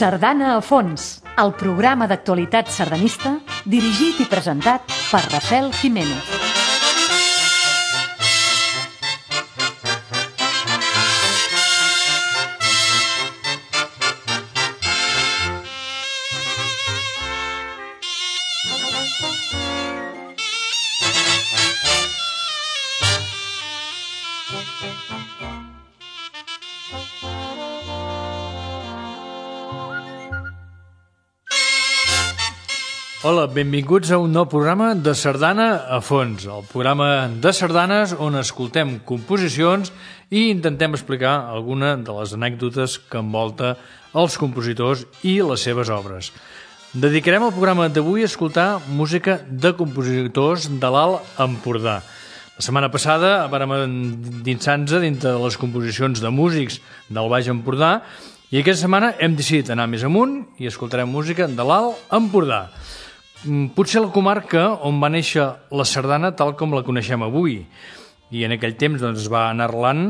Sardana a fons, el programa d'actualitat sardanista dirigit i presentat per Rafael Jiménez. Hola, benvinguts a un nou programa de Sardana a fons, el programa de sardanes on escoltem composicions i intentem explicar alguna de les anècdotes que envolta els compositors i les seves obres. Dedicarem el programa d'avui a escoltar música de compositors de l'Alt Empordà. La setmana passada vàrem endinsar-nos dintre de les composicions de músics del Baix Empordà i aquesta setmana hem decidit anar més amunt i escoltarem música de l'Alt Empordà. Potser la comarca on va néixer la sardana tal com la coneixem avui, i en aquell temps es va anar arrelant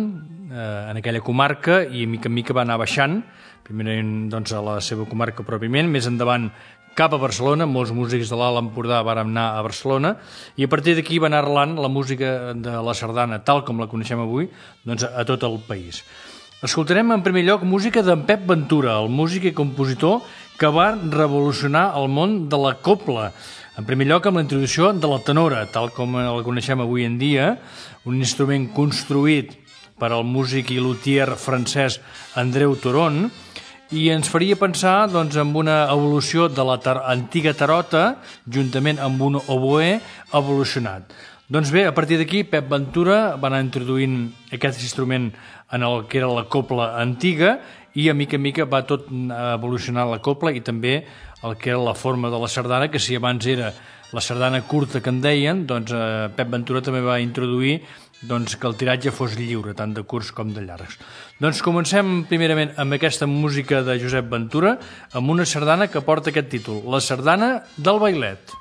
en aquella comarca i mica en mica va anar baixant, primerament a la seva comarca pròpiament, més endavant cap a Barcelona, molts músics de l'Alt Empordà van anar a Barcelona i a partir d'aquí va anar arrelant la música de la sardana tal com la coneixem avui a tot el país. Escoltarem en primer lloc música d'en Pep Ventura, el músic i compositor que va revolucionar el món de la copla. En primer lloc amb la introducció de la tenora, tal com la coneixem avui en dia, un instrument construït per al músic i luthier francès Andreu Turon, i ens faria pensar en una evolució de l'antiga tarota juntament amb un oboè evolucionat. Doncs bé, a partir d'aquí Pep Ventura va anar introduint aquest instrument en el que era la copla antiga i a mica en mica va tot evolucionar la copla i també el que era la forma de la sardana, que si abans era la sardana curta que en deien, Pep Ventura també va introduir que el tiratge fos lliure, tant de curts com de llargs. Comencem primerament amb aquesta música de Josep Ventura, amb una sardana que porta aquest títol, la sardana del Bailet.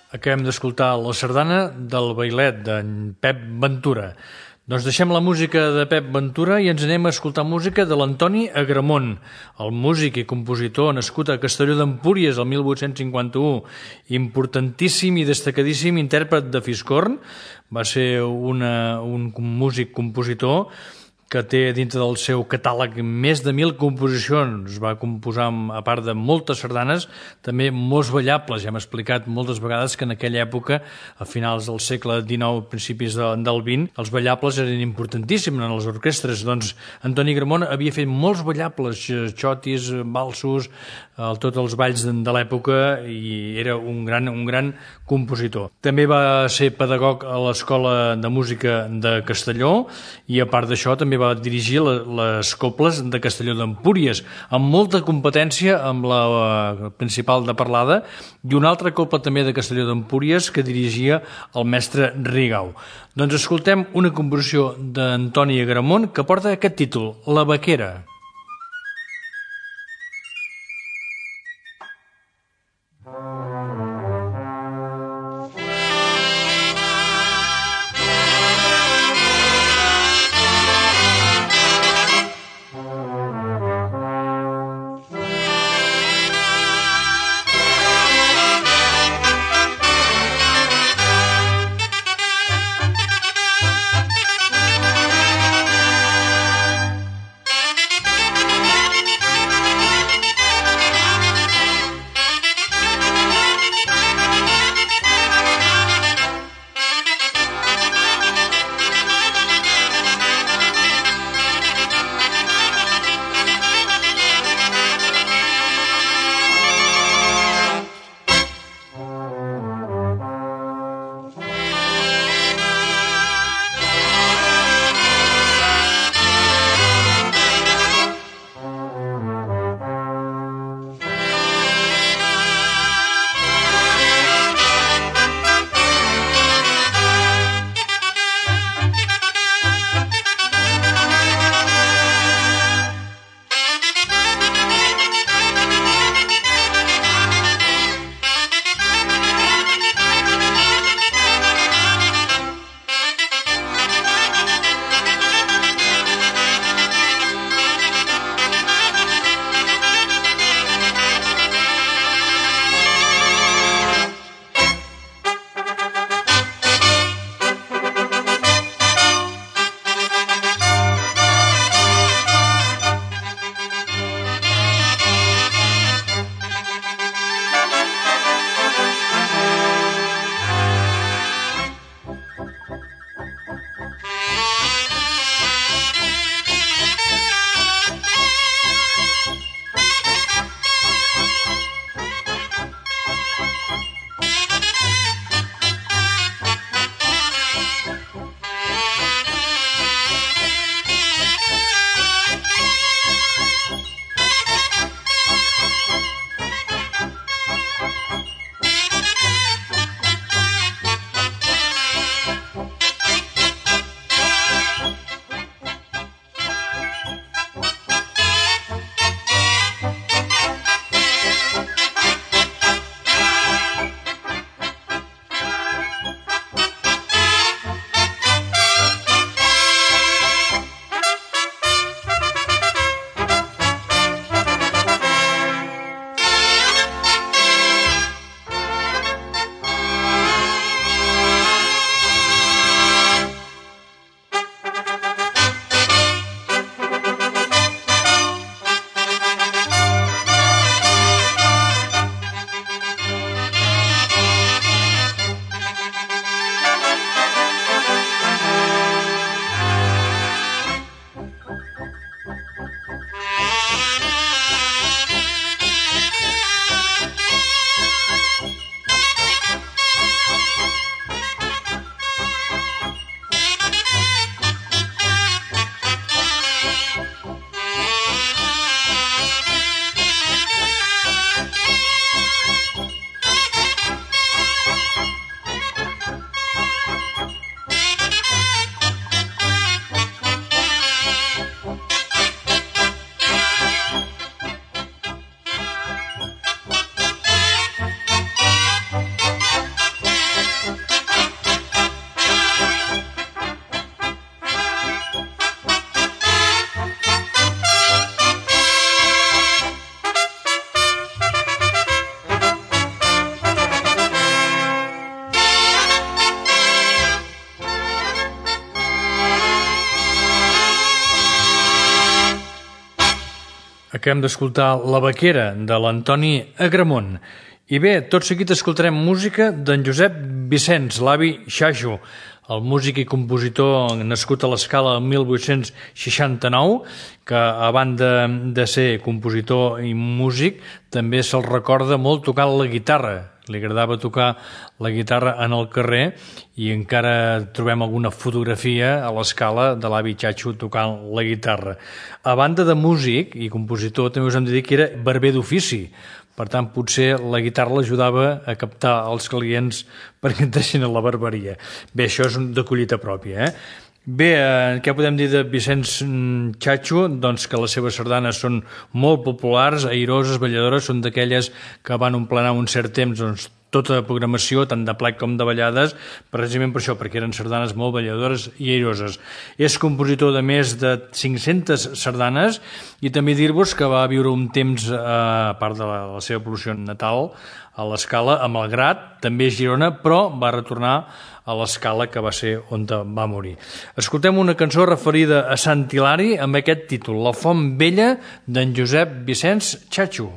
Acabem d'escoltar la sardana del bailet d'en Pep Ventura. Doncs deixem la música de Pep Ventura i ens anem a escoltar música de l'Antoni Agramont, el músic i compositor nascut a Castelló d'Empúries el 1851, importantíssim i destacadíssim intèrpret de fiscorn. Va ser un músic compositor que té dintre del seu catàleg més de 1.000 composicions. Va composar, a part de moltes sardanes, també molts ballables. Ja hem explicat moltes vegades que en aquella època, a finals del segle XIX, principis del XX, els ballables eren importantíssims en les orquestres. Doncs Antoni Agramont havia fet molts ballables, xotis, valsos, tots els balls de l'època, i era un gran compositor. També va ser pedagog a l'Escola de Música de Castelló i, a part d'això, també va dirigir les cobles de Castelló d'Empúries, amb molta competència amb la principal de Parlada, i una altra copla també de Castelló d'Empúries que dirigia el mestre Rigau. Doncs escoltem una composició d'Antoni Agramont que porta aquest títol, La Vaquera. Acabem d'escoltar La vaquera, de l'Antoni Agramunt. I bé, tot seguit escoltarem música d'en Josep Vicenç, l'avi Xaixo, el músic i compositor nascut a l'Escala el 1869, que a banda de ser compositor i músic, també se'l recorda molt tocant la guitarra. Li agradava tocar la guitarra en el carrer i encara trobem alguna fotografia a l'Escala de l'avi Xaixo tocant la guitarra. A banda de músic i compositor, també us hem de dir que era barber d'ofici. Per tant, potser la guitarra l'ajudava a captar els clients perquè entressin a la barberia. Bé, això és de collita pròpia, Bé, què podem dir de Vicenç Xaixo? Doncs que les seves sardanes són molt populars, airoses, balladores, són d'aquelles que van emplenar un cert temps tota la programació, tant de plec com de ballades, precisament per això, perquè eren sardanes molt balladores i airoses. És compositor de més de 500 sardanes i també dir-vos que va viure un temps, a part de la seva evolució natal, a l'Escala, a Malgrat, també a Girona, però va retornar a l'Escala, que va ser on va morir. Escoltem una cançó referida a Sant Hilari amb aquest títol, La Font Vella, d'en Josep Vicenç Xaixo.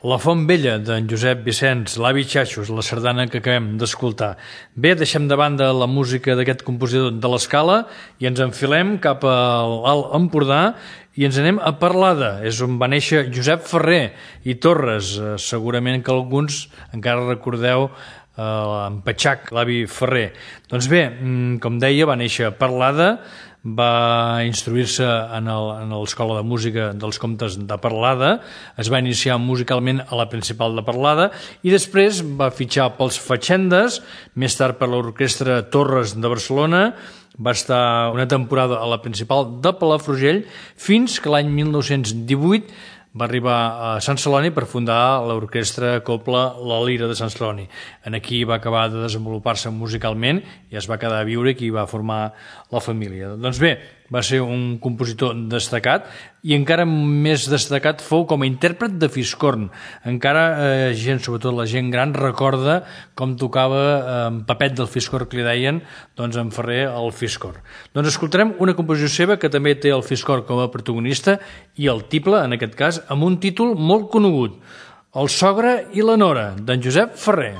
La Font Vella, d'en Josep Vicenç, l'Avi Xaxos, la sardana que acabem d'escoltar. Bé, deixem de banda la música d'aquest compositor de l'Escala i ens enfilem cap a l'Alt Empordà i ens anem a Parlada, és on va néixer Josep Ferrer i Torres. Segurament que alguns encara recordeu en Patxac, l'avi Ferrer. Doncs bé, com deia, va néixer a Parlada, va instruir-se en l'Escola de Música dels Comtes de Parlada, es va iniciar musicalment a la Principal de Parlada i després va fitxar pels Fatxendes, més tard per l'Orquestra Torres de Barcelona, va estar una temporada a la Principal de Palafrugell fins que l'any 1918 va arribar a Sant Celoni per fundar l'orquestra Copla La Lira de Sant Celoni. En aquí va acabar de desenvolupar-se musicalment i es va quedar a viure i va formar la família. Doncs bé, va ser un compositor destacat i encara més destacat fou com a intèrpret de fiscorn. Encara gent, sobretot la gent gran, recorda com tocava en Papet del Fiscorn, que li deien, doncs en Ferrer el fiscorn. Doncs escoltarem una composició seva que també té el fiscorn com a protagonista i el tiple, en aquest cas, amb un títol molt conegut, El sogre i la nora, d'en Josep Ferrer.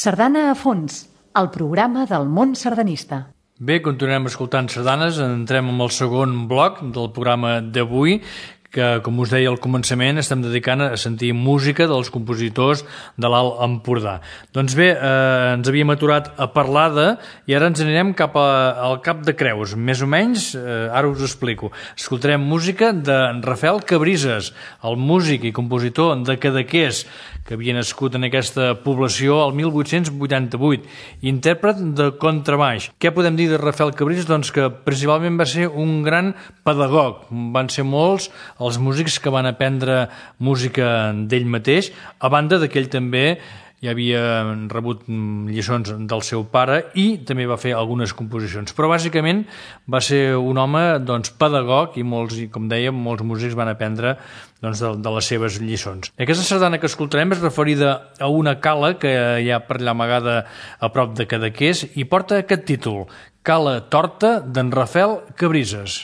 Sardana a fons, el programa del món sardanista. Bé, continuem escoltant sardanes, entrem en el segon bloc del programa d'avui, que, com us deia al començament, estem dedicant a sentir música dels compositors de l'Alt Empordà. Doncs bé, ens havíem aturat a Parlada i ara ens anirem cap al Cap de Creus. Més o menys, ara us ho explico. Escoltarem música de Rafael Cabrises, el músic i compositor de Cadaqués, que havia nascut en aquesta població el 1888, intèrpret de contrabaix. Què podem dir de Rafael Cabrises? Doncs que principalment va ser un gran pedagog. Van ser molts els músics que van aprendre música d'ell mateix, a banda que ell també ja havia rebut lliçons del seu pare i també va fer algunes composicions. Però bàsicament va ser un home pedagog i molts, com dèiem, molts músics van aprendre de les seves lliçons. Aquesta sardana que escoltarem és referida a una cala que hi ha per allà amagada a prop de Cadaqués i porta aquest títol, Cala Torta d'en Rafael Cabrises.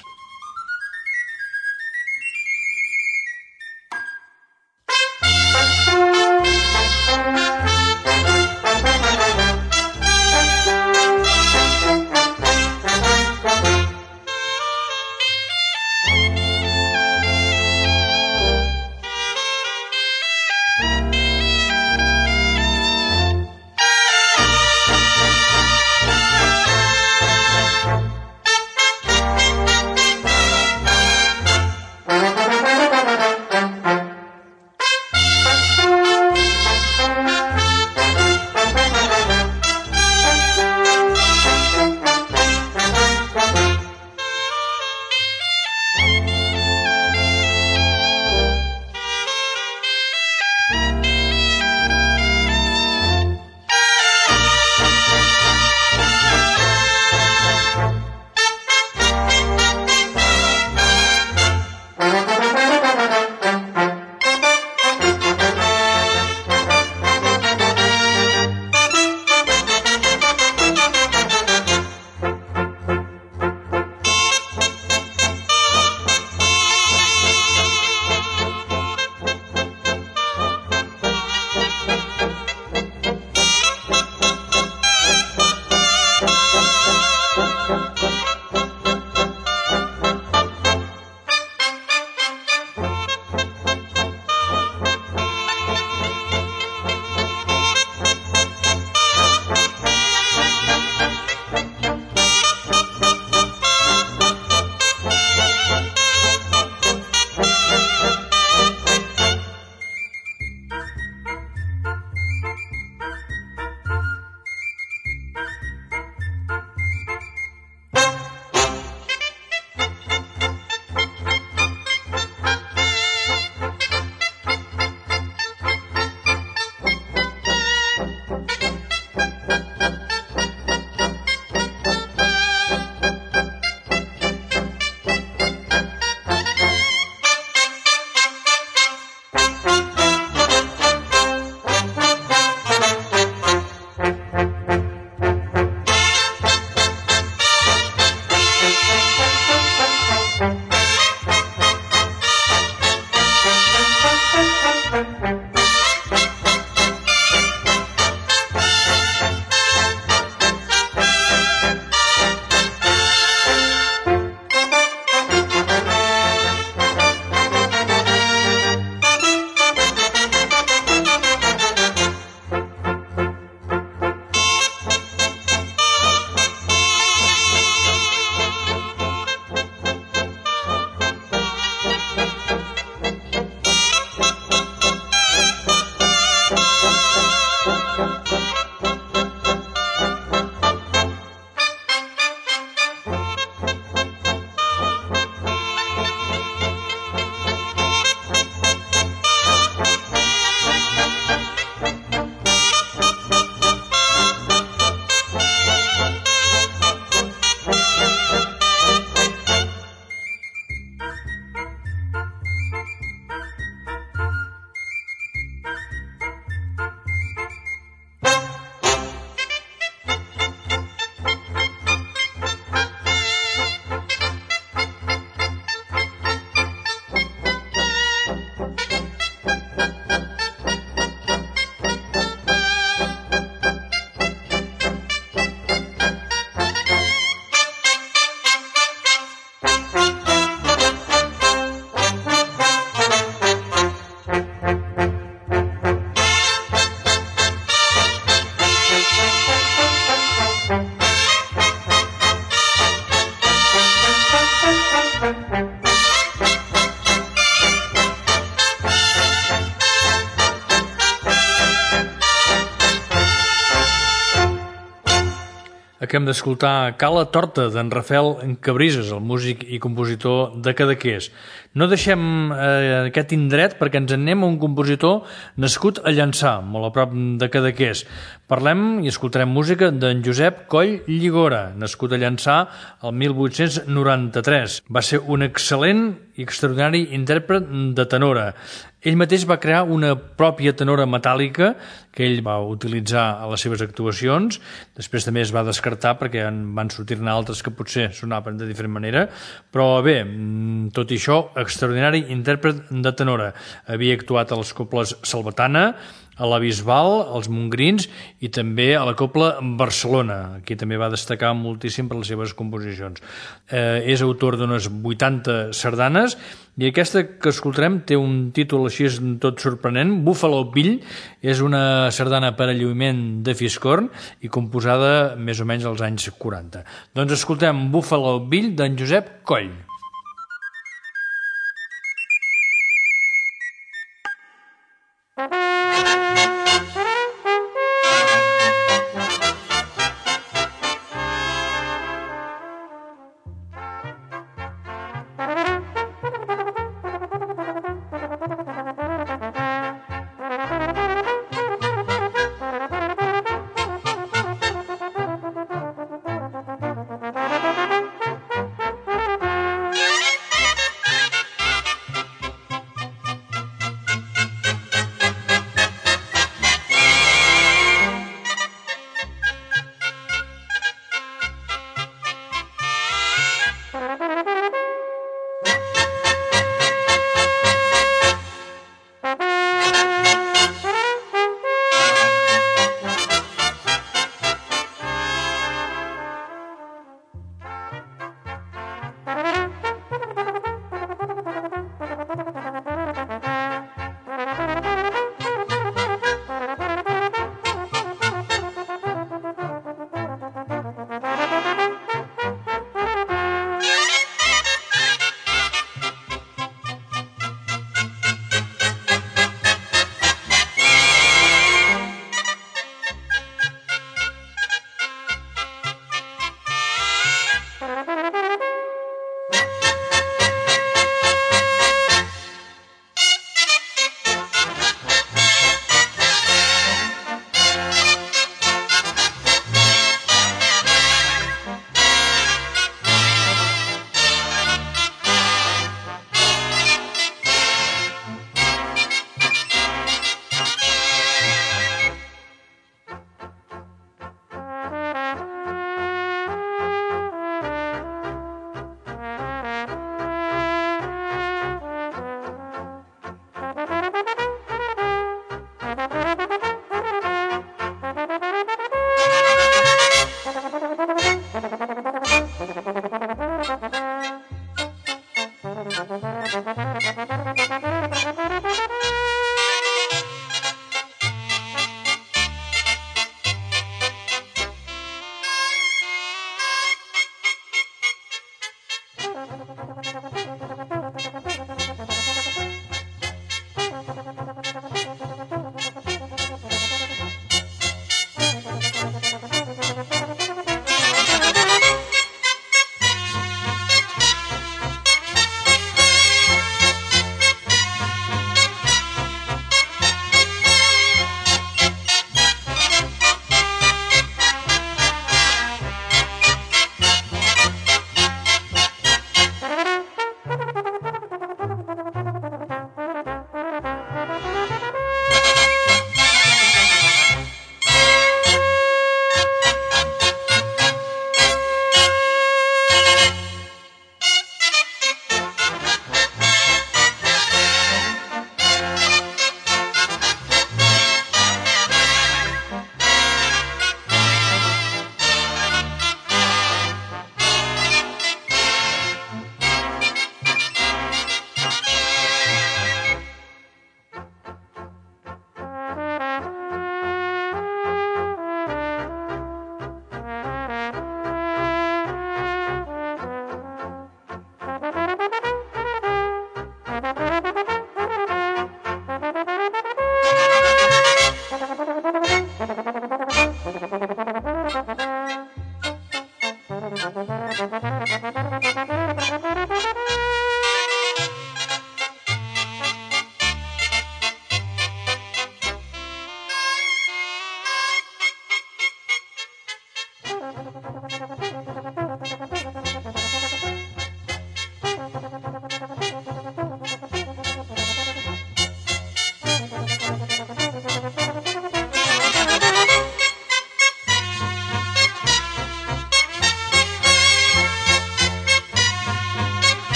Acabem d'escoltar Cala Torta d'en Rafael Cabrises, el músic i compositor de Cadaqués. No deixem aquest indret perquè ens anem a un compositor nascut a Llançà, molt a prop de Cadaqués. Parlem i escoltarem música d'en Josep Coll Lligora, nascut a Llançà el 1893. Va ser un excel·lent i extraordinari intèrpret de tenora. Ell mateix va crear una pròpia tenora metàl·lica que ell va utilitzar a les seves actuacions. Després també es va descartar perquè van sortir-ne altres que potser sonaven de diferent manera. Però bé, tot i això, extraordinari intèrpret de tenora. Havia actuat a les cobles Salvatana, a la Bisbal, als Montgrins i també a la Cobla Barcelona. Aquí també va destacar moltíssim per les seves composicions. És autor d'unes 80 sardanes i aquesta que escoltarem té un títol així tot sorprenent. Buffalo Bill és una sardana per a lluïment de fiscorn i composada més o menys als anys 40. Doncs escoltem Buffalo Bill d'en Josep Coll.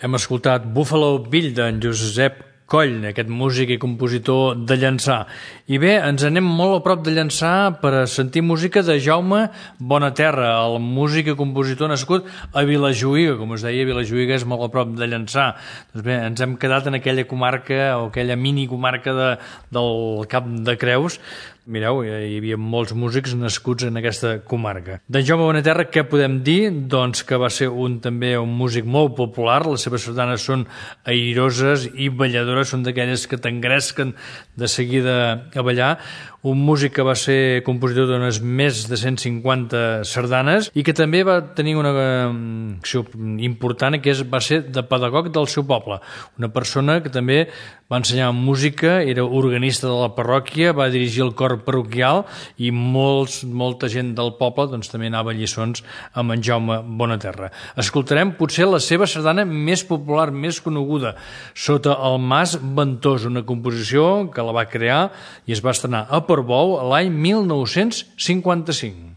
Hem escoltat Buffalo Bill d'en Josep Coll, aquest músic i compositor de Llançà. I bé, ens anem molt a prop de Llançà per a sentir música de Jaume Bonaterra, el músic i compositor nascut a Vilajuïga. Com us deia, Vilajuïga és molt a prop de Llançà. Doncs bé, ens hem quedat en aquella comarca o aquella minicomarca del Cap de Creus. Mireu, hi havia molts músics nascuts en aquesta comarca. De Jaume Bonaterra, què podem dir? Doncs que va ser també un músic molt popular, les seves sardanes són airoses i balladores, són d'aquelles que t'engresquen de seguida a ballar. Un músic que va ser compositor d'unes més de 150 sardanes i que també va tenir una acció important, que va ser de pedagog del seu poble. Una persona que també va ensenyar música, era organista de la parròquia, va dirigir el cor parroquial i molta gent del poble doncs, també anava a lliçons amb en Jaume Bonaterra. Escoltarem potser la seva sardana més popular, més coneguda, Sota el Mas Ventós, una composició que la va crear i es va estrenar a Portbou l'any 1955.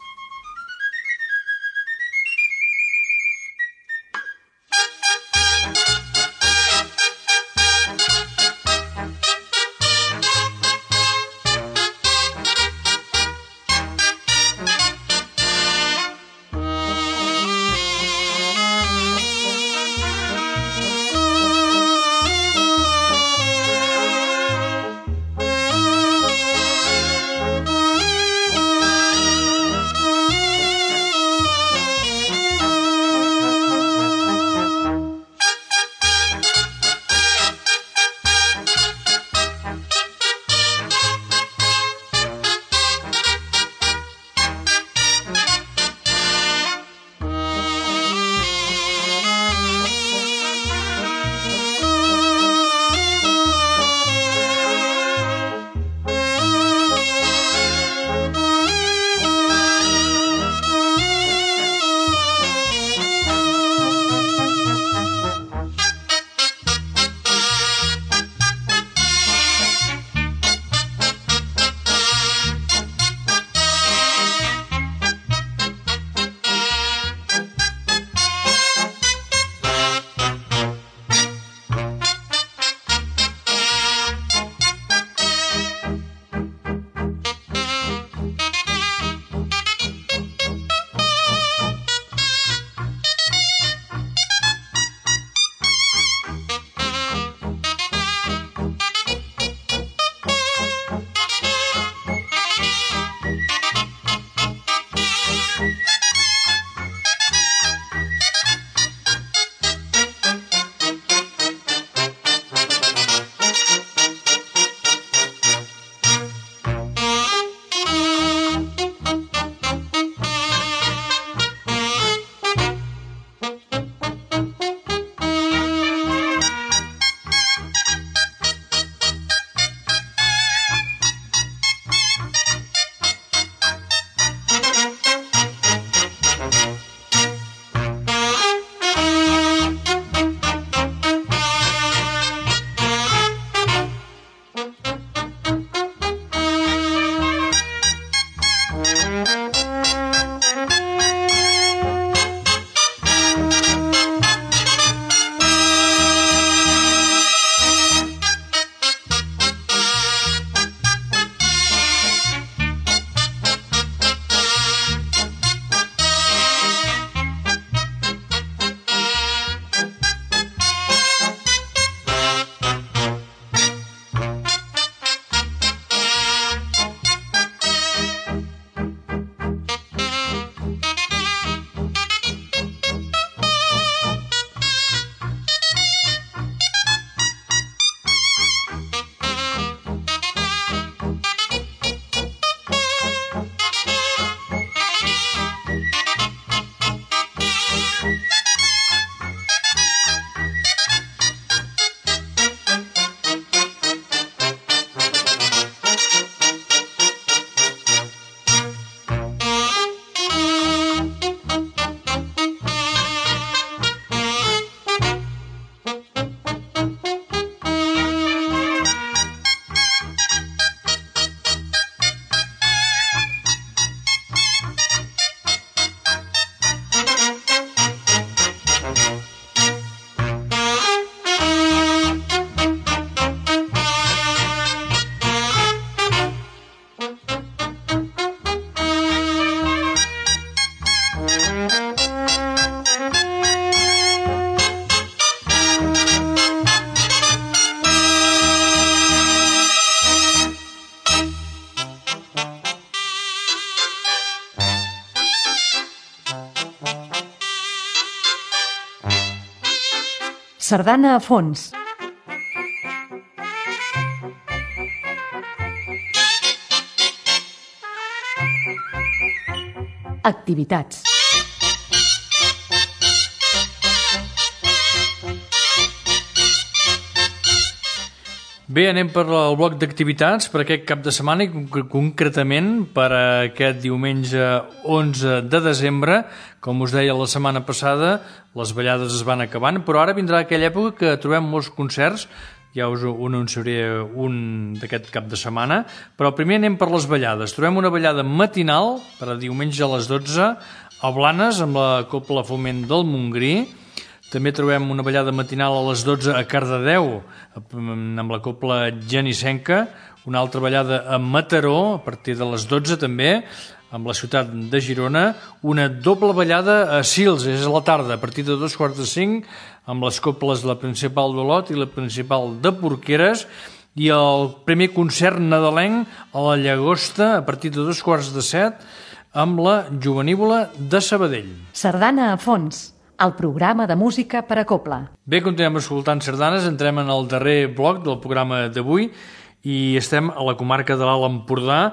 Sardana a fons. Activitats. Bé, anem per al bloc d'activitats per aquest cap de setmana i concretament per aquest diumenge 11 de desembre. Com us deia la setmana passada, les ballades es van acabant, però ara vindrà aquella època que trobem molts concerts. Ja us anunciaré un d'aquest cap de setmana, però primer anem per les ballades. Trobem una ballada matinal per a diumenge a les 12 a Blanes amb la Cobla Foment del Montgrí. També trobem una ballada matinal a les 12 a Cardedeu amb la Cobla Genissenca, una altra ballada a Mataró a partir de les 12 també amb la ciutat de Girona, una doble ballada a Sils, és a la tarda a partir de 2:45 amb les coples de la Principal d'Olot i la Principal de Porqueres, i el primer concert nadalenc a la Llagosta a partir de 2:15 amb la Jovenívola de Sabadell. Sardana a fons, el programa de música per a cobla. Bé, continuem escoltant sardanes, entrem en el darrer bloc del programa d'avui i estem a la comarca de l'Alt Empordà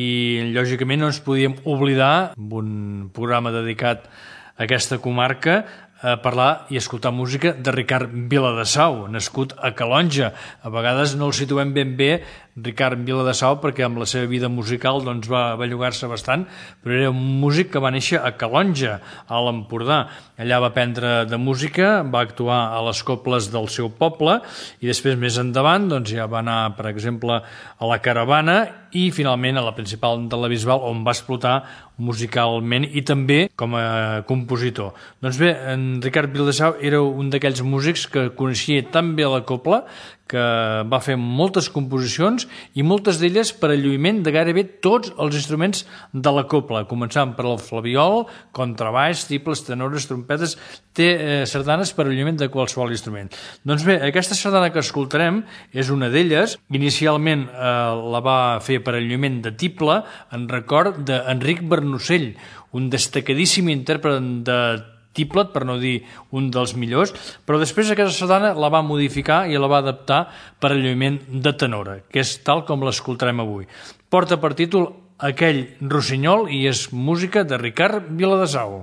i lògicament no ens podíem oblidar un programa dedicat a aquesta comarca a parlar i escoltar música de Ricard Viladesau, nascut a Calonge. A vegades no el situem ben bé Ricard Viladesau perquè amb la seva vida musical doncs va bellugar-se bastant, però era un músic que va néixer a Calonge, a l'Empordà. Allà va aprendre de música, va actuar a les cobles del seu poble i després més endavant doncs ja va anar, per exemple, a la Caravana i finalment a la Principal de la Bisbal, on va explotar musicalment i també com a compositor. Doncs bé, en Ricard Viladesau era un d'aquells músics que coneixia tan bé la cobla que va fer moltes composicions i moltes d'elles per al lluïment de gairebé tots els instruments de la cobla, començant per el flabiol, contrabaix, tibles, tenores, trompetes, té sardanes per al lluïment de qualsevol instrument. Doncs bé, aquesta sardana que escoltarem és una d'elles. Inicialment la va fer per al lluïment de tible en record d'Enric Bernocell, un destacadíssim intèrpret de tiplet, per no dir un dels millors, però després aquesta sardana la va modificar i la va adaptar per al lluïment de tenora, que és tal com l'escoltarem avui. Porta per títol Aquell rossinyol i és música de Ricard Viladesau.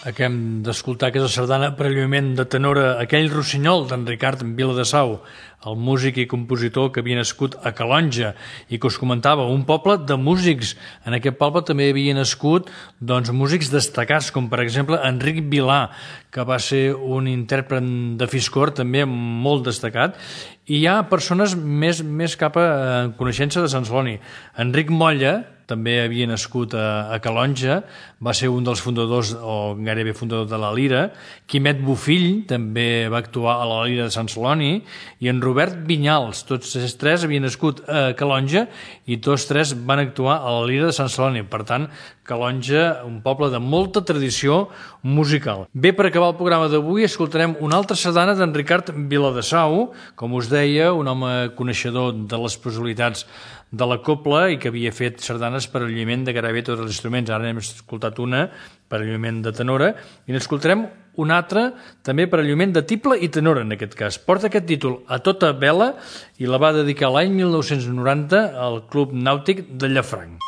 Acabem d'escoltar aquesta sardana per lluïment de tenora Aquell rossinyol d'en Ricard Viladesau, el músic i compositor que havia nascut a Calonja i que us comentava, un poble de músics. En aquest poble també havia nascut músics destacats, com per exemple Enric Vilà, que va ser un intèrpret de fiscor també molt destacat, i hi ha persones més cap a coneixença de Sant Celoni. Enric Molla també havia nascut a Calonja, va ser un dels fundadors, o gairebé fundador de la Lira. Quimet Bofill també va actuar a la Lira de Sant Celoni, i en Robert Vinyals, tots tres havien nascut a Calonja i tots tres van actuar a la Lira de Sant Celoni. Per tant, Calonja, un poble de molta tradició musical. Bé, per acabar el programa d'avui escoltarem una altra sardana d'en Ricard Viladesau, com us deia, un home coneixedor de les possibilitats de la copla i que havia fet sardanes per al lluïment de gairebé tots els instruments. Ara n'hem escoltat una per al lluïment de tenora i n'escoltarem una altra també per al lluïment de tible i tenora, en aquest cas. Porta aquest títol A tota vela i la va dedicar l'any 1990 al Club Nàutic de Llafranc.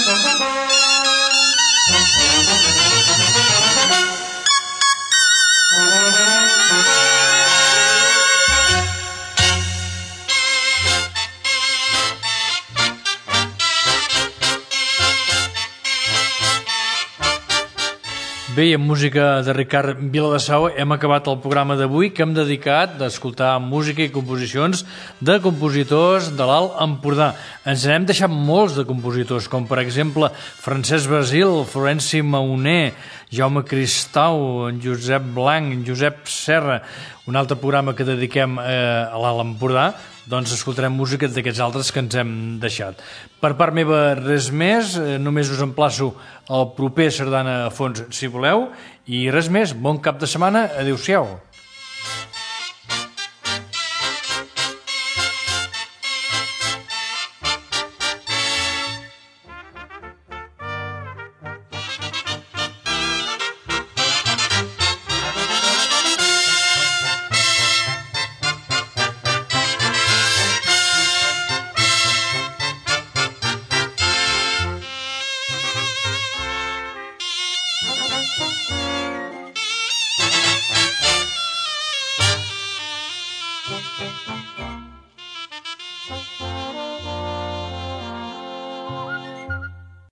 Bé, i amb música de Ricard Viladasau hem acabat el programa d'avui que hem dedicat d'escoltar música i composicions de compositors de l'Alt Empordà. Ens n'hem deixat molts de compositors, com per exemple Francesc Basil, Florenci Mauner, Jaume Cristau, en Josep Blanc, en Josep Serra. Un altre programa que dediquem a l'Alt Empordà, doncs escoltarem música d'aquests altres que ens hem deixat. Per part meva res més, només us emplaço al proper Sardana a fons si voleu, i res més, bon cap de setmana, adéu-siau.